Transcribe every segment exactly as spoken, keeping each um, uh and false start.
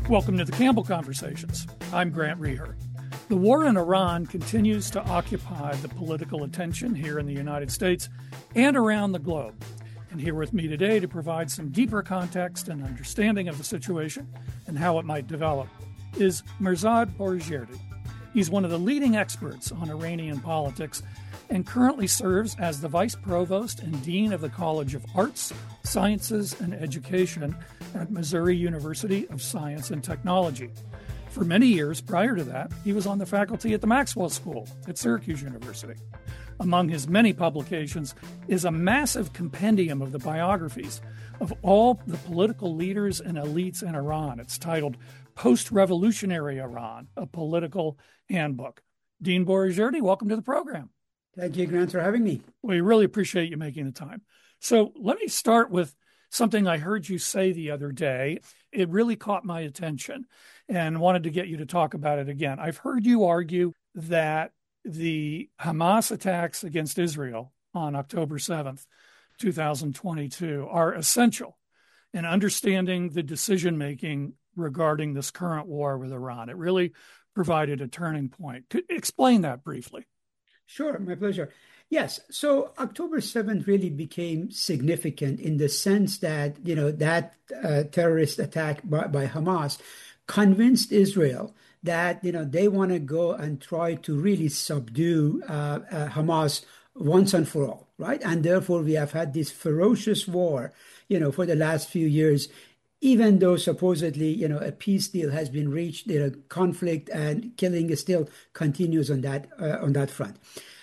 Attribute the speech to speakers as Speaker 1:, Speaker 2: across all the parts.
Speaker 1: Welcome to the Campbell Conversations. I'm Grant Reher. The war in Iran continues to occupy the political attention here in the United States and around the globe. And here with me today to provide some deeper context and understanding of the situation and how it might develop is Mirzad Boroujerdi. He's one of the leading experts on Iranian politics and currently serves as the Vice Provost and Dean of the College of Arts, Sciences, and Education at Missouri University of Science and Technology. For many years prior to that, he was on the faculty at the Maxwell School at Syracuse University. Among his many publications is a massive compendium of the biographies of all the political leaders and elites in Iran. It's titled Post-Revolutionary Iran, a Political Handbook. Dean Boroujerdi, welcome to the program.
Speaker 2: Thank you, Grant, for having me.
Speaker 1: We really appreciate you making the time. So let me start with something I heard you say the other day. It really caught my attention and wanted to get you to talk about it again. I've heard you argue that the Hamas attacks against Israel on October seventh, twenty twenty-two are essential in understanding the decision-making regarding this current war with Iran. It really provided a turning point. Could you explain that briefly?
Speaker 2: Sure, my pleasure. Yes, so October seventh really became significant in the sense that, you know, that uh, terrorist attack by, by Hamas convinced Israel that, you know, they want to go and try to really subdue uh, uh, Hamas once and for all, right? And therefore, we have had this ferocious war, you know, for the last few years, even though supposedly, you know, a peace deal has been reached, you know, conflict and killing still continues on that uh, on that front.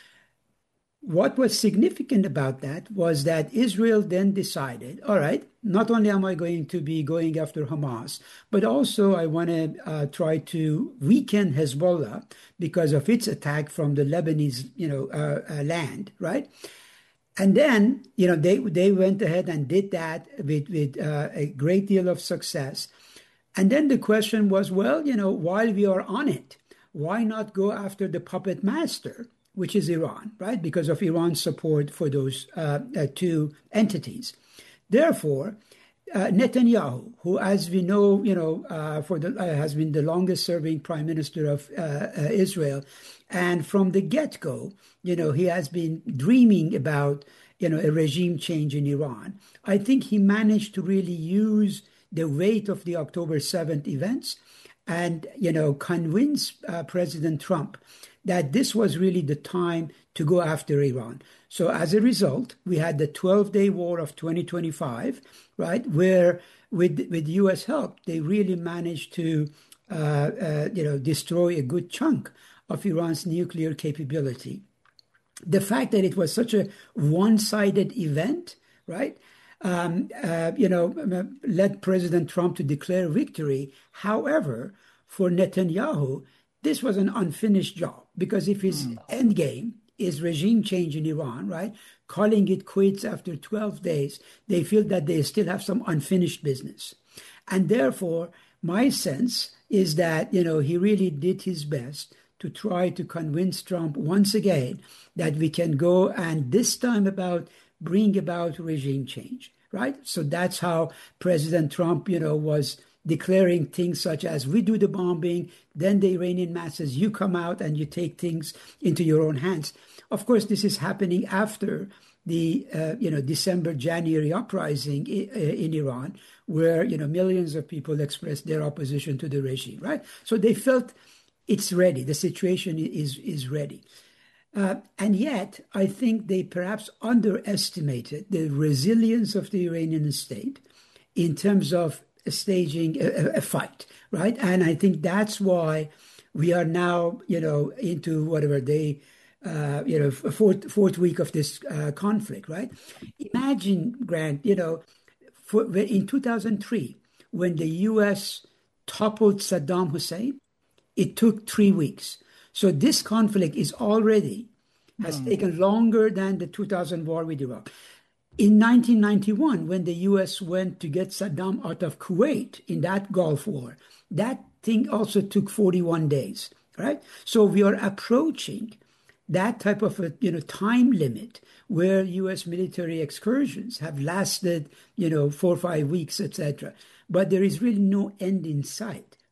Speaker 2: What was significant about that was that Israel then decided, all right, not only am I going to be going after Hamas, but also I want to uh, try to weaken Hezbollah because of its attack from the Lebanese, you know, uh, uh, land, right? And then, you know, they they went ahead and did that with, with uh, a great deal of success. And then the question was, well, you know, while we are on it, why not go after the puppet master, which is Iran, right? Because of Iran's support for those uh, uh, two entities. Therefore, uh, Netanyahu, who, as we know, you know, uh, for the uh, has been the longest-serving prime minister of uh, uh, Israel, and from the get-go, you know, he has been dreaming about, you know, a regime change in Iran. I think he managed to really use the weight of the October seventh events and, you know, convince uh, President Trump that this was really the time to go after Iran. So as a result, we had the twelve-day war of twenty twenty-five, right, where with with U S help, they really managed to, uh, uh, you know, destroy a good chunk of Iran's nuclear capability. The fact that it was such a one-sided event, right, um, uh, you know, led President Trump to declare victory. However, for Netanyahu, this was an unfinished job because if his mm. end game is regime change in Iran, right, calling it quits after twelve days, they feel that they still have some unfinished business. And therefore, my sense is that, you know, he really did his best to try to convince Trump once again that we can go and this time about bring about regime change, right? So that's how President Trump, you know, was declaring things such as we do the bombing, then the Iranian masses, you come out and you take things into your own hands. Of course, this is happening after the, uh, you know, December, January uprising in, uh, in Iran, where, you know, millions of people expressed their opposition to the regime, right? So they felt it's ready. The situation is, is ready. Uh, and yet, I think they perhaps underestimated the resilience of the Iranian state in terms of staging a, a fight, right? And I think that's why we are now, you know, into whatever day, uh, you know, fourth fourth week of this uh, conflict, right? Imagine, Grant, you know, for, in two thousand three, when the U S toppled Saddam Hussein, it took three weeks. So this conflict is already has mm. taken longer than the two thousand war with Iraq. In nineteen ninety-one, when the U S went to get Saddam out of Kuwait in that Gulf War, that thing also took forty-one days, right? So we are approaching that type of a you know time limit where U S military excursions have lasted, you know, four or five weeks, et cetera. But there is really no end in sight.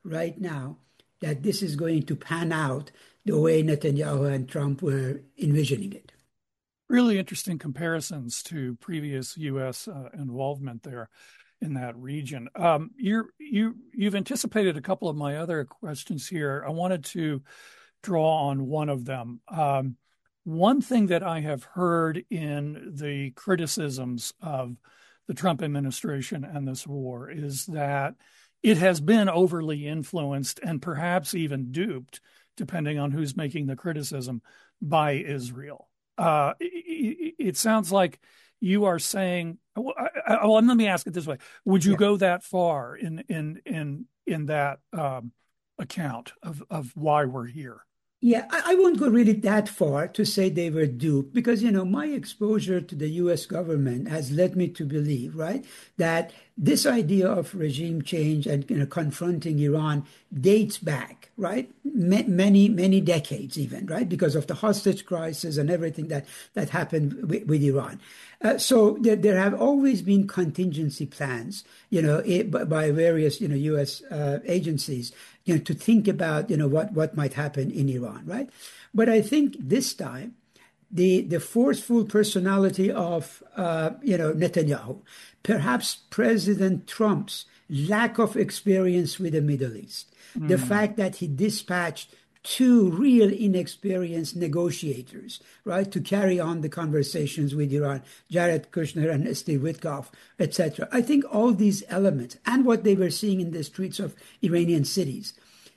Speaker 2: right now that this is going to pan out the way Netanyahu and Trump were envisioning it.
Speaker 1: Really interesting comparisons to previous U S uh, involvement there in that region. Um, you're, you, you've anticipated a couple of my other questions here. I wanted to draw on one of them. Um, one thing that I have heard in the criticisms of the Trump administration and this war is that it has been overly influenced and perhaps even duped, depending on who's making the criticism, by Israel. Uh, it, it sounds like you are saying, well, I, I, well, let me ask it this way. Would you yeah. go that far in in in in that um, account of, of why we're here?
Speaker 2: Yeah, I, I won't go really that far to say they were duped because, you know, my exposure to the U S government has led me to believe, right, that this idea of regime change and, you know, confronting Iran dates back, right, M- many, many decades even, right, because of the hostage crisis and everything that, that happened with, with Iran. Uh, so there, there have always been contingency plans, you know, it, by various, you know, U S uh, agencies, you know, to think about, you know, what, what might happen in Iran, right? But I think this time, the the forceful personality of, uh, you know, Netanyahu, perhaps President Trump's lack of experience with the Middle East, mm. the fact that he dispatched two real inexperienced negotiators, right, to carry on the conversations with Iran, Jared Kushner and Steve Witkoff, et cetera. I think all these elements and what they were seeing in the streets of Iranian cities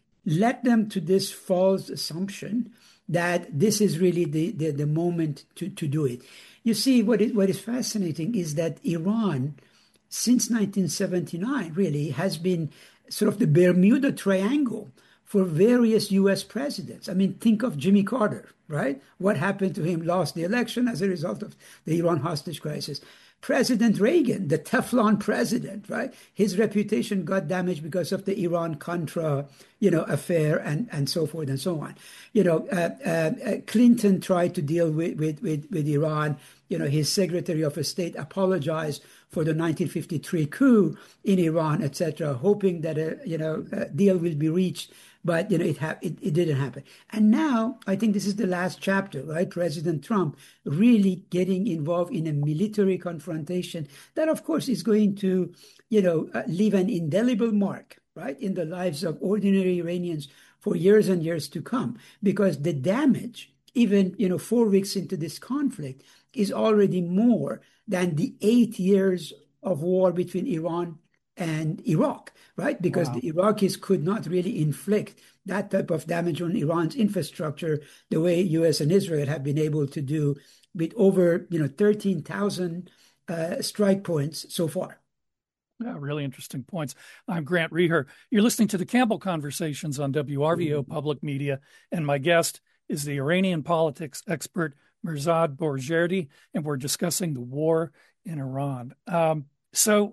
Speaker 2: led them to this false assumption that this is really the, the, the moment to, to do it. You see, what is, what is fascinating is that Iran, since nineteen seventy-nine, really has been sort of the Bermuda Triangle for various U S presidents. I mean, think of Jimmy Carter, right? What happened to him? Lost the election as a result of the Iran hostage crisis. President Reagan, the Teflon president, right? His reputation got damaged because of the Iran-Contra, you know, affair and, and so forth and so on. You know, uh, uh, Clinton tried to deal with, with, with, with Iran. You know, his Secretary of State apologized for the nineteen fifty-three coup in Iran, et cetera, hoping that a, you know, a deal will be reached. But, you know, it, ha- it it didn't happen. And now I think this is the last chapter, right? President Trump really getting involved in a military confrontation that, of course, is going to, you know, uh, leave an indelible mark, right, in the lives of ordinary Iranians for years and years to come. Because the damage, even, you know, four weeks into this conflict, is already more than the eight years of war between Iran and Iraq, right? Because wow. the Iraqis could not really inflict that type of damage on Iran's infrastructure the way U S and Israel have been able to do with over, you know, thirteen thousand uh, strike points so far.
Speaker 1: Yeah, really interesting points. I'm Grant Reher. You're listening to the Campbell Conversations on W R V O mm-hmm. Public Media, and my guest is the Iranian politics expert Mirzad Boroujerdi, and we're discussing the war in Iran. Um, so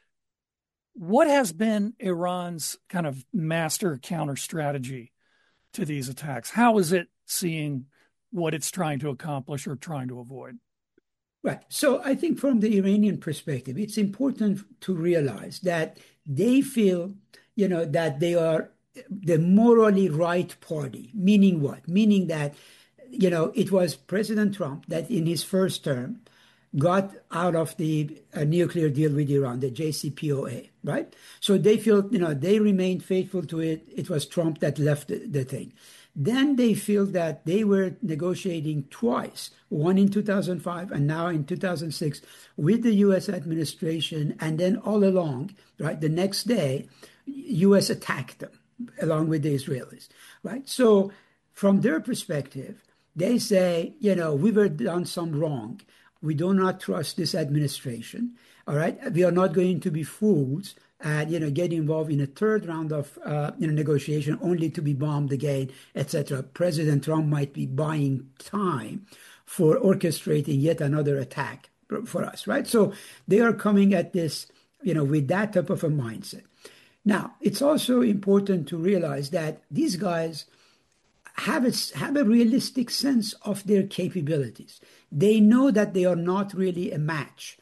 Speaker 1: what has been Iran's kind of master counter strategy to these attacks? How is it seeing what it's trying to accomplish or trying to avoid?
Speaker 2: Right. So I think from the Iranian perspective, it's important to realize that they feel, you know, that they are the morally right party. Meaning what? Meaning that, you know, it was President Trump that in his first term got out of the uh, nuclear deal with Iran, the J C P O A, right? So they feel, you know, they remained faithful to it. It was Trump that left the, the thing. Then they feel that they were negotiating twice, one in two thousand five and now in two thousand six with the U S administration. And then all along, right, the next day, U S attacked them along with the Israelis, right? So from their perspective, they say, you know, we were done some wrong. We do not trust this administration. All right. We are not going to be fools and, you know, get involved in a third round of, uh, you know, negotiation only to be bombed again, et cetera. President Trump might be buying time for orchestrating yet another attack for us. Right. So they are coming at this, you know, with that type of a mindset. Now, it's also important to realize that these guys have a, have a realistic sense of their capabilities. They know that they are not really a match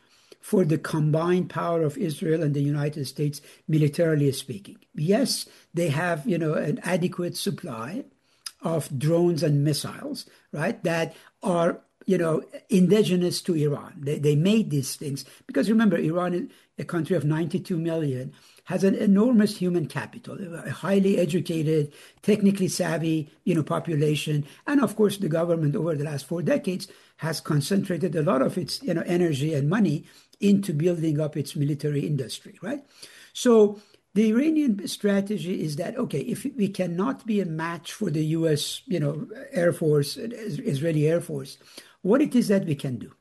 Speaker 2: for the combined power of Israel and the United States, militarily speaking. Yes, they have, you know, an adequate supply of drones and missiles, right, that are, you know, indigenous to Iran. They, they made these things because remember, Iran is a country of ninety-two million, has an enormous human capital, a highly educated, technically savvy, you know, population. And of course, the government over the last four decades has concentrated a lot of its, you know, energy and money into building up its military industry, right? So the Iranian strategy is that, okay, if we cannot be a match for the U S, you know, Air Force, Israeli Air Force, what it is that we can do?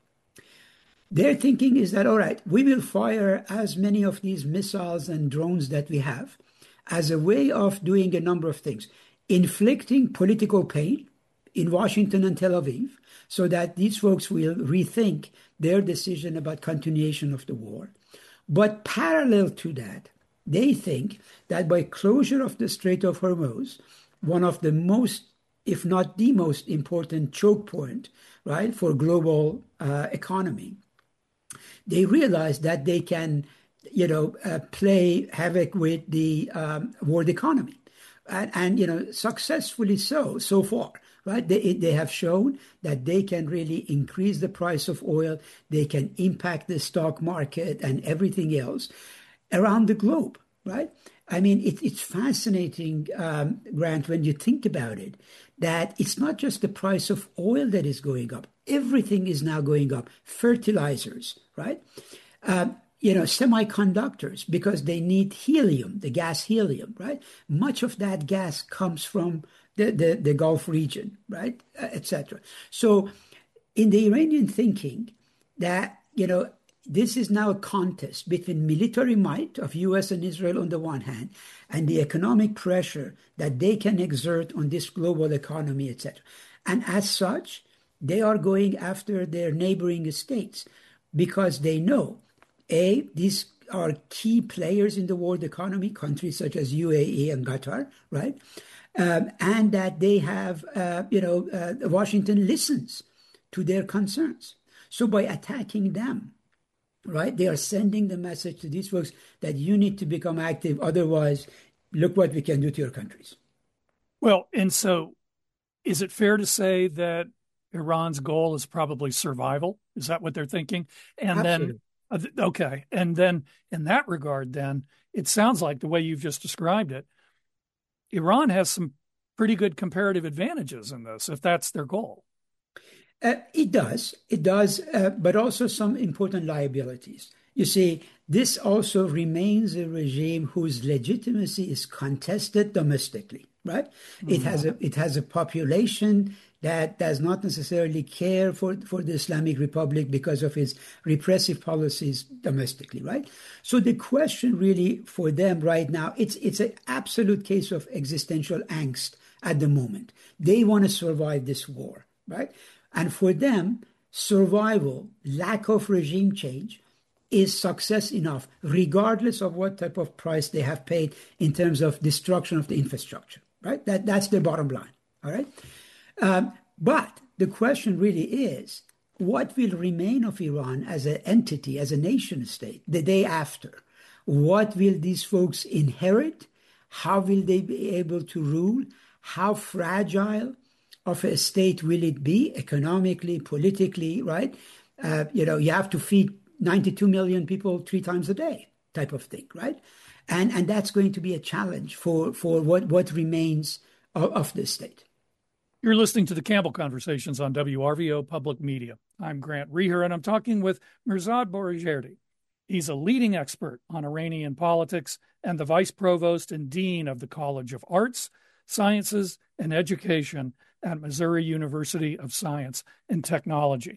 Speaker 2: Their thinking is that, all right, we will fire as many of these missiles and drones that we have as a way of doing a number of things, inflicting political pain in Washington and Tel Aviv so that these folks will rethink their decision about continuation of the war. But parallel to that, they think that by closure of the Strait of Hormuz, one of the most, if not the most important choke point, right, for global uh, economy, they realize that they can, you know, uh, play havoc with the um, world economy, and, and you know, successfully so so far, right? They they have shown that they can really increase the price of oil, they can impact the stock market and everything else around the globe, right? I mean, it, it's fascinating, um, Grant, when you think about it, that it's not just the price of oil that is going up. Everything is now going up. Fertilizers, right? Um, you know, semiconductors, because they need helium, the gas helium, right? Much of that gas comes from the, the, the Gulf region, right, uh, et cetera. So in the Iranian thinking that, you know, this is now a contest between military might of U S and Israel on the one hand, and the economic pressure that they can exert on this global economy, et cetera. And as such, they are going after their neighboring states because they know, A, these are key players in the world economy, countries such as U A E and Qatar, right? Um, and that they have, uh, you know, uh, Washington listens to their concerns. So by attacking them, right, they are sending the message to these folks that you need to become active. Otherwise, look what we can do to your countries.
Speaker 1: Well, and so is it fair to say that Iran's goal is probably survival? Is that what they're thinking? And
Speaker 2: Absolutely.
Speaker 1: then, okay. And then in that regard, then it sounds like the way you've just described it, Iran has some pretty good comparative advantages in this, if that's their goal.
Speaker 2: Uh, it does. It does, uh, but also some important liabilities. You see, this also remains a regime whose legitimacy is contested domestically, right? Mm-hmm. It has a it has a population that does not necessarily care for, for the Islamic Republic because of its repressive policies domestically, right? So the question really for them right now, it's it's an absolute case of existential angst at the moment. They want to survive this war, right? And for them, survival, lack of regime change, is success enough, regardless of what type of price they have paid in terms of destruction of the infrastructure, right? That, that's their bottom line, all right? Um, but the question really is, what will remain of Iran as an entity, as a nation state, the day after? What will these folks inherit? How will they be able to rule? How fragile of a state will it be economically, politically, right? Uh, you know, you have to feed ninety-two million people three times a day type of thing, right? And and that's going to be a challenge for, for what, what remains of, of this state.
Speaker 1: You're listening to the Campbell Conversations on W R V O Public Media. I'm Grant Reher, and I'm talking with Mirzad Boroujerdi. He's a leading expert on Iranian politics and the vice provost and dean of the College of Arts, Sciences, and Education at Missouri University of Science and Technology.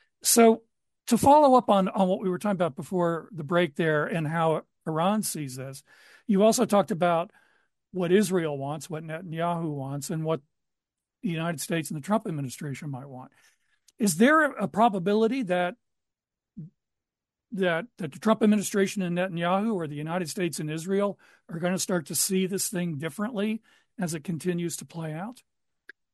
Speaker 1: So to follow up on, on what we were talking about before the break there and how Iran sees this, you also talked about what Israel wants, what Netanyahu wants, and what the United States and the Trump administration might want. Is there a probability that that, that the Trump administration and Netanyahu or the United States and Israel are going to start to see this thing differently as it continues to play out?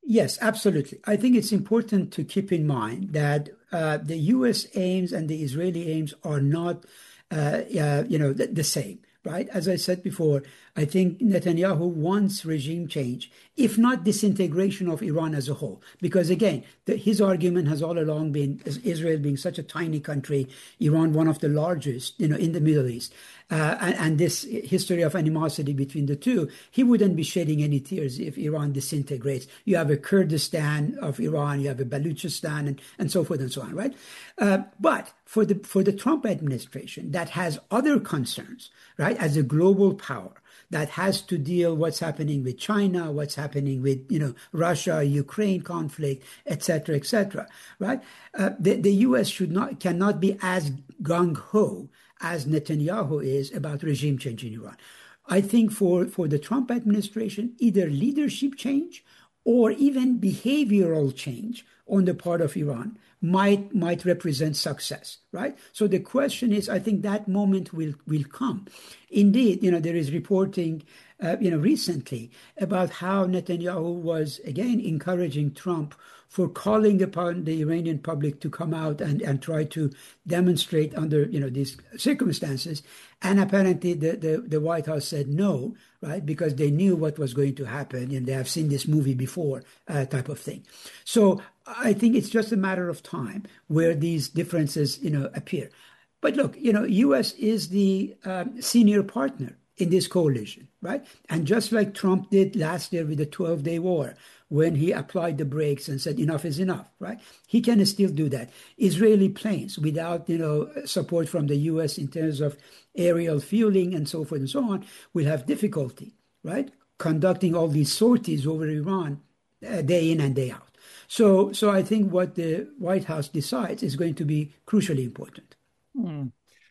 Speaker 2: Yes, absolutely. I think it's important to keep in mind that uh, the U S aims and the Israeli aims are not, uh, uh, you know, the, the same, right? As I said before, I think Netanyahu wants regime change, if not disintegration of Iran as a whole. Because again, the, his argument has all along been as Israel being such a tiny country, Iran one of the largest, you know, in the Middle East. Uh, and, and this history of animosity between the two, he wouldn't be shedding any tears if Iran disintegrates. You have a Kurdistan of Iran, you have a Baluchistan, and, and so forth and so on, right? Uh, but for the for the Trump administration that has other concerns, right, as a global power, that has to deal what's happening with China, what's happening with you know Russia, Ukraine conflict, et cetera, et cetera. Right? Uh, the the U S should not cannot be as gung ho as Netanyahu is about regime change in Iran. I think for for the Trump administration, either leadership change or even behavioral change on the part of Iran might might represent success, right? So the question is, I think that moment will will come. Indeed, you know, there is reporting, uh, you know, recently about how Netanyahu was again encouraging Trump for calling upon the Iranian public to come out and, and try to demonstrate under, you know, these circumstances. And apparently the, the, the White House said no, right, because they knew what was going to happen and they have seen this movie before, uh, type of thing. So I think it's just a matter of time where these differences, you know, appear. But look, you know, U S is the um, senior partner in this coalition, right? And just like Trump did last year with the twelve-day war, when he applied the brakes and said enough is enough, right? He can still do that. Israeli planes without, you know, support from the U S in terms of aerial fueling and so forth and so on will have difficulty, right? Conducting all these sorties over Iran uh, day in and day out. So, so I think what the White House decides is going to be crucially important.
Speaker 1: Hmm.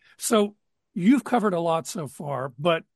Speaker 1: So you've covered a lot so far, but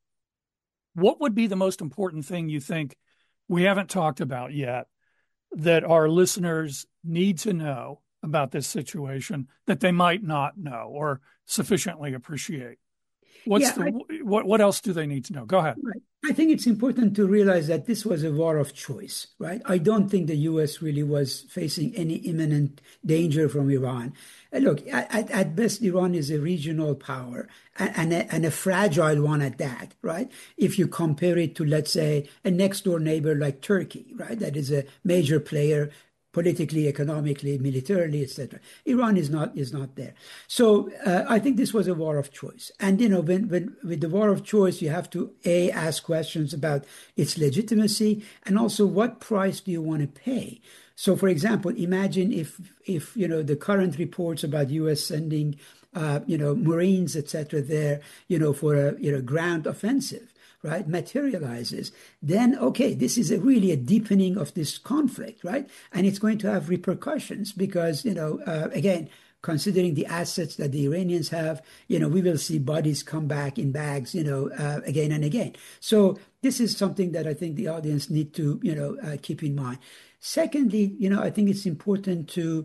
Speaker 1: what would be the most important thing you think we haven't talked about yet that our listeners need to know about this situation that they might not know or sufficiently appreciate? What's
Speaker 2: Yeah,
Speaker 1: the
Speaker 2: I,
Speaker 1: what what else do they need to know? Go ahead.
Speaker 2: right. I think it's important to realize that this was a war of choice, right? I don't think the U S really was facing any imminent danger from Iran. Uh, Look, at, at best, Iran is a regional power and, and, a, and a fragile one at that, right? If you compare it to, let's say, a next door neighbor like Turkey, right? That is a major player politically, economically, militarily, et cetera. Iran is not is not there. So uh, I think this was a war of choice. And you know, when, when with the war of choice, you have to a ask questions about its legitimacy and also what price do you want to pay. So, for example, imagine if if you know the current reports about U S sending uh, you know Marines, et cetera, there, you know, for a you know ground offensive, right, materializes, then, okay, this is a really a deepening of this conflict, right? And it's going to have repercussions because, you know, uh, again, considering the assets that the Iranians have, you know, we will see bodies come back in bags, you know, uh, again and again. So this is something that I think the audience need to, you know, uh, keep in mind. Secondly, you know, I think it's important to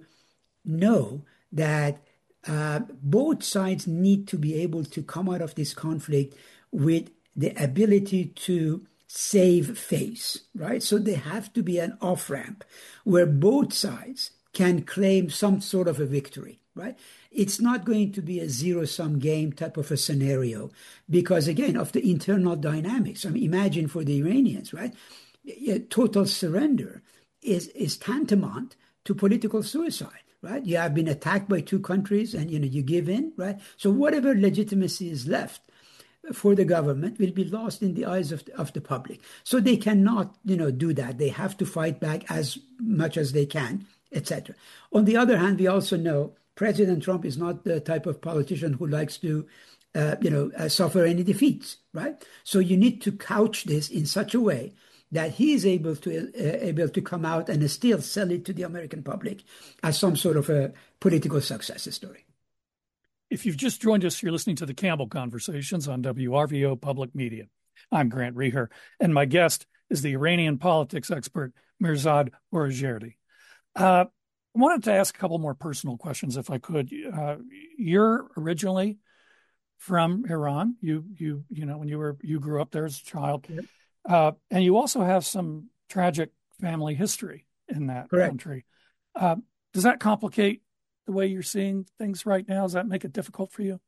Speaker 2: know that uh, both sides need to be able to come out of this conflict with the ability to save face, right? So there have to be an off ramp where both sides can claim some sort of a victory, right? It's not going to be a zero sum game type of a scenario because, again, of the internal dynamics. I mean, imagine for the Iranians, right? Total surrender is, is tantamount to political suicide. Right? You have been attacked by two countries and, you know, you give in, right? So whatever legitimacy is left for the government will be lost in the eyes of the, of the public. So they cannot, you know, do that. They have to fight back as much as they can, et cetera. On the other hand, we also know President Trump is not the type of politician who likes to, uh, you know, uh, suffer any defeats, right? So you need to couch this in such a way that he is able to uh, able to come out and still sell it to the American public as some sort of a political success story.
Speaker 1: If you've just joined us, you're listening to the Campbell Conversations on W R V O Public Media. I'm Grant Reher, and my guest is the Iranian politics expert, Mirzad Boroujerdi. Uh, I wanted to ask a couple more personal questions, if I could. Uh, you're originally from Iran. You, you, you know, when you were you grew up there as a child,
Speaker 2: Yep.
Speaker 1: uh, and you also have some tragic family history in that
Speaker 2: Correct.
Speaker 1: country. Uh, does that complicate the way you're seeing things right now? Does that make it difficult for you?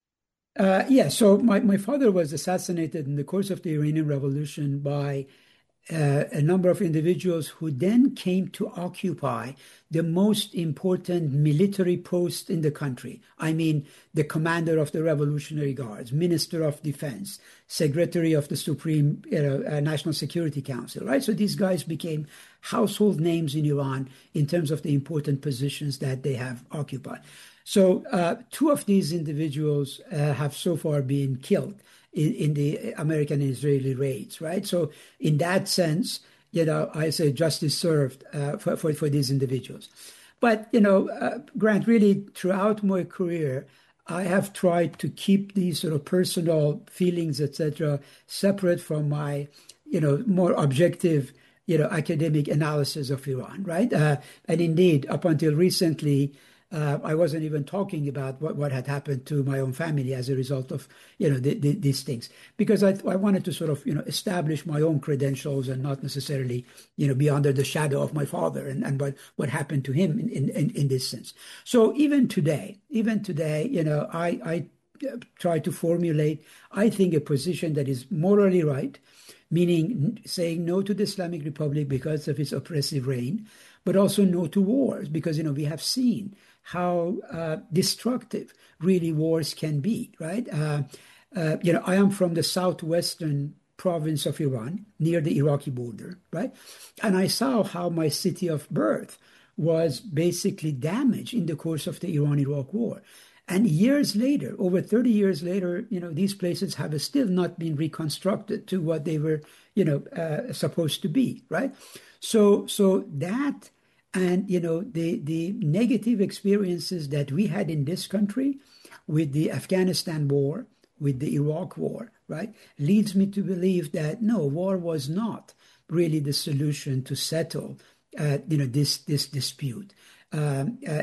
Speaker 2: Uh, yeah, so my, my father was assassinated in the course of the Iranian Revolution by uh, a number of individuals who then came to occupy the most important military post in the country. I mean, the commander of the Revolutionary Guards, Minister of Defense, Secretary of the Supreme you know, uh, National Security Council, right? So these guys became household names in Iran in terms of the important positions that they have occupied. So uh, two of these individuals uh, have so far been killed in, in the American and Israeli raids, right? So in that sense, you know, I say justice served uh, for, for, for these individuals. But, you know, uh, Grant, really throughout my career, I have tried to keep these sort of personal feelings, et cetera, separate from my, you know, more objective, you know, academic analysis of Iran, right? Uh, and indeed, up until recently, Uh, I wasn't even talking about what, what had happened to my own family as a result of, you know, the, the, these things, because I, I wanted to sort of, you know, establish my own credentials and not necessarily, you know, be under the shadow of my father and, and what, what happened to him in, in, in this sense. So even today, even today, you know, I, I try to formulate, I think, a position that is morally right, meaning saying no to the Islamic Republic because of its oppressive reign, but also no to wars, because, you know, we have seen how uh, destructive really wars can be, right? Uh, uh, you know, I am from the southwestern province of Iran, near the Iraqi border, right? And I saw how my city of birth was basically damaged in the course of the Iran-Iraq war. And years later, over thirty years later, you know, these places have still not been reconstructed to what they were, you know, uh, supposed to be, right? So, so that and, you know, the, the negative experiences that we had in this country with the Afghanistan war, with the Iraq war, right, leads me to believe that, no, war was not really the solution to settle, uh, you know, this, this dispute. Um, uh,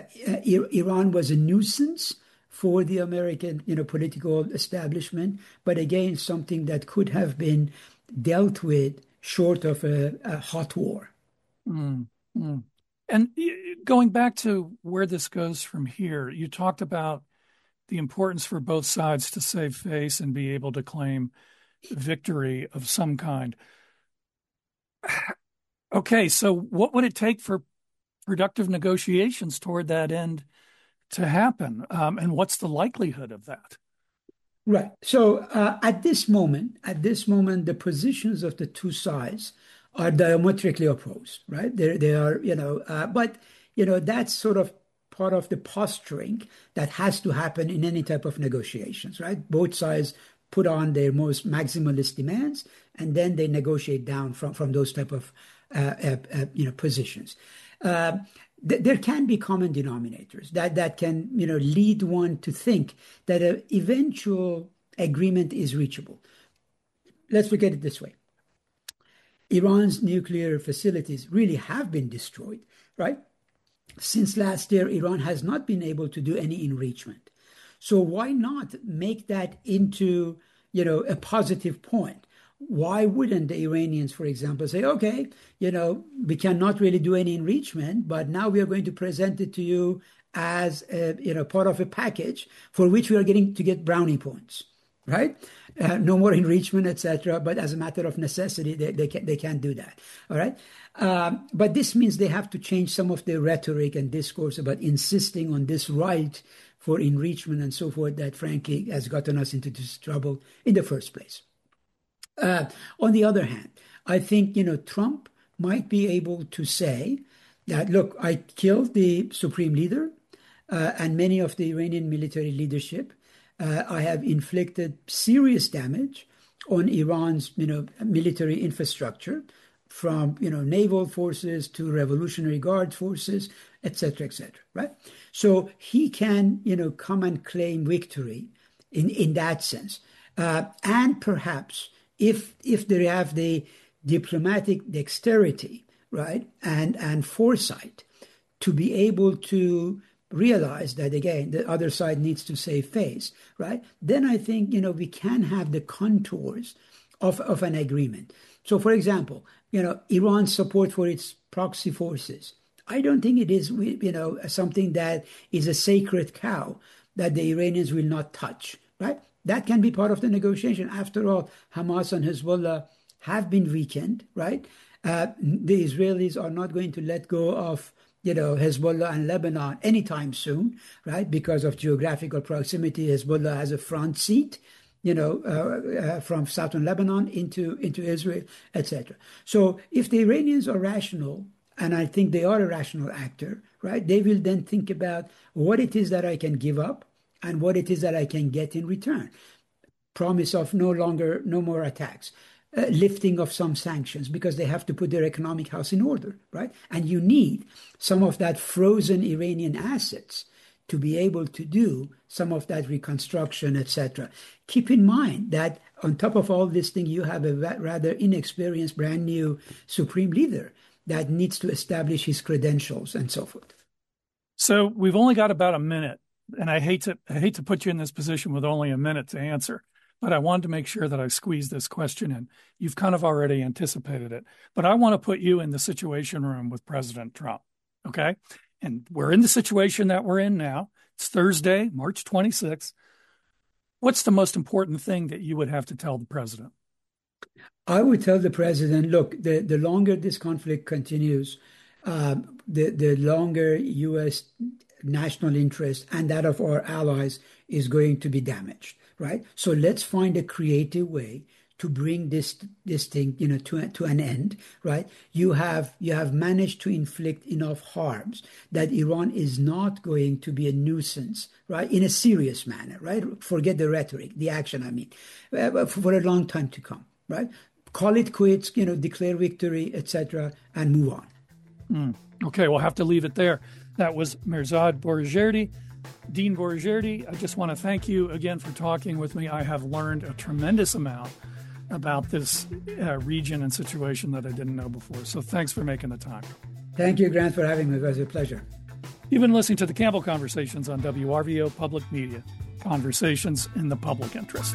Speaker 2: Iran was a nuisance for the American, you know, political establishment, but again, something that could have been dealt with short of a, a hot war.
Speaker 1: Mm, mm. And going back to where this goes from here, you talked about the importance for both sides to save face and be able to claim victory of some kind. Okay, so what would it take for productive negotiations toward that end to happen? Um, and what's the likelihood of that?
Speaker 2: Right. So uh, at this moment, at this moment, the positions of the two sides are diametrically opposed, right? They they are, you know, uh, but you know that's sort of part of the posturing that has to happen in any type of negotiations, right? Both sides put on their most maximalist demands, and then they negotiate down from from those type of uh, uh, uh, you know positions. Uh, th- there can be common denominators that that can you know lead one to think that an eventual agreement is reachable. Let's look at it this way. Iran's nuclear facilities really have been destroyed, right? Since last year, Iran has not been able to do any enrichment. So why not make that into, you know, a positive point? Why wouldn't the Iranians, for example, say, okay, you know, we cannot really do any enrichment, but now we are going to present it to you as, a, you know, part of a package for which we are getting to get brownie points, right? Uh, no more enrichment, et cetera. But as a matter of necessity, they, they, can, they can't do that, all right? Um, but this means they have to change some of their rhetoric and discourse about insisting on this right for enrichment and so forth that, frankly, has gotten us into this trouble in the first place. Uh, on the other hand, I think, you know, Trump might be able to say that, look, I killed the supreme leader uh, and many of the Iranian military leadership. Uh, I have inflicted serious damage on Iran's, you know, military infrastructure, from you know naval forces to Revolutionary Guard forces, et cetera, et cetera. Right? So he can, you know, come and claim victory in in that sense, uh, and perhaps if if they have the diplomatic dexterity, right, and and foresight to be able to realize that, again, the other side needs to save face, right? Then I think, you know, we can have the contours of, of an agreement. So, for example, you know, Iran's support for its proxy forces. I don't think it is, you know, something that is a sacred cow that the Iranians will not touch, right? That can be part of the negotiation. After all, Hamas and Hezbollah have been weakened, right? Uh, the Israelis are not going to let go of, you know, Hezbollah and Lebanon anytime soon, right? Because of geographical proximity, Hezbollah has a front seat, you know, uh, uh, from southern Lebanon into, into Israel, et cetera. So if the Iranians are rational, and I think they are a rational actor, right, they will then think about what it is that I can give up and what it is that I can get in return. Promise of no longer, no more attacks. Uh, lifting of some sanctions because they have to put their economic house in order, right? And you need some of that frozen Iranian assets to be able to do some of that reconstruction, et cetera. Keep in mind that on top of all this thing, you have a rather inexperienced, brand new supreme leader that needs to establish his credentials and so forth.
Speaker 1: So we've only got about a minute, and I hate to I hate to put you in this position with only a minute to answer. But I wanted to make sure that I squeezed this question in. You've kind of already anticipated it. But I want to put you in the situation room with President Trump, okay? And we're in the situation that we're in now. It's Thursday, March twenty-sixth. What's the most important thing that you would have to tell the president?
Speaker 2: I would tell the president, look, the, the longer this conflict continues, um, the, the longer U S national interest and that of our allies is going to be damaged. Right, so let's find a creative way to bring this this thing, you know, to to an end. Right, you have you have managed to inflict enough harms that Iran is not going to be a nuisance, right, in a serious manner. Right, forget the rhetoric, the action. I mean, uh, for a long time to come. Right, call it quits, you know, declare victory, et cetera, and move on.
Speaker 1: Mm. Okay, we'll have to leave it there. That was Mirzad Boroujerdi. Dean Boroujerdi, I just want to thank you again for talking with me. I have learned a tremendous amount about this uh, region and situation that I didn't know before. So thanks for making the time.
Speaker 2: Thank you, Grant, for having me. It was a pleasure.
Speaker 1: You've been listening to the Campbell Conversations on W R V O Public Media. Conversations in the public interest.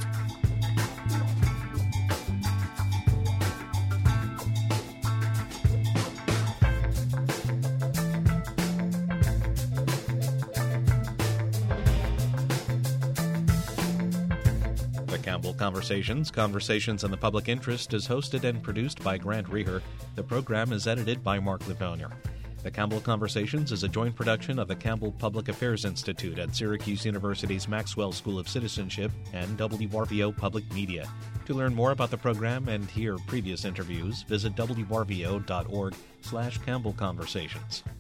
Speaker 3: Campbell Conversations, Conversations in the Public Interest is hosted and produced by Grant Reher. The program is edited by Mark Levonier. The Campbell Conversations is a joint production of the Campbell Public Affairs Institute at Syracuse University's Maxwell School of Citizenship and W R V O Public Media. To learn more about the program and hear previous interviews, visit W R V O dot org slash Campbell Conversations.